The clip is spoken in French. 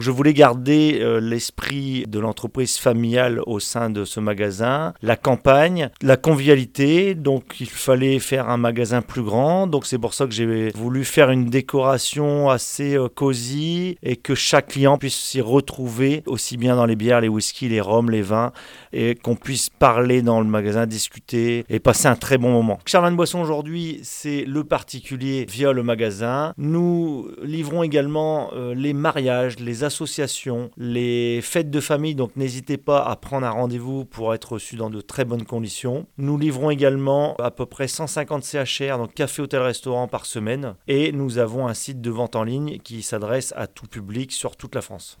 Je voulais garder l'esprit de l'entreprise familiale au sein de ce magasin, la campagne, la convivialité, donc il fallait faire un magasin plus grand, donc c'est pour ça que j'ai voulu faire une décoration assez cosy et que chaque client puisse s'y retrouver aussi bien dans les bières, les whiskies, les rhums, les vins et qu'on puisse parler dans le magasin, discuter et passer un très bon moment. Charlemagne Boisson aujourd'hui, c'est le particulier via le magasin. Nous livrons également les mariages, les associations, les fêtes de famille, donc n'hésitez pas à prendre un rendez-vous pour être reçu dans de très bonnes conditions. Nous livrons également à peu près 150 CHR, donc café, hôtel, restaurant par semaine. Et nous avons un site de vente en ligne qui s'adresse à tout public sur toute la France.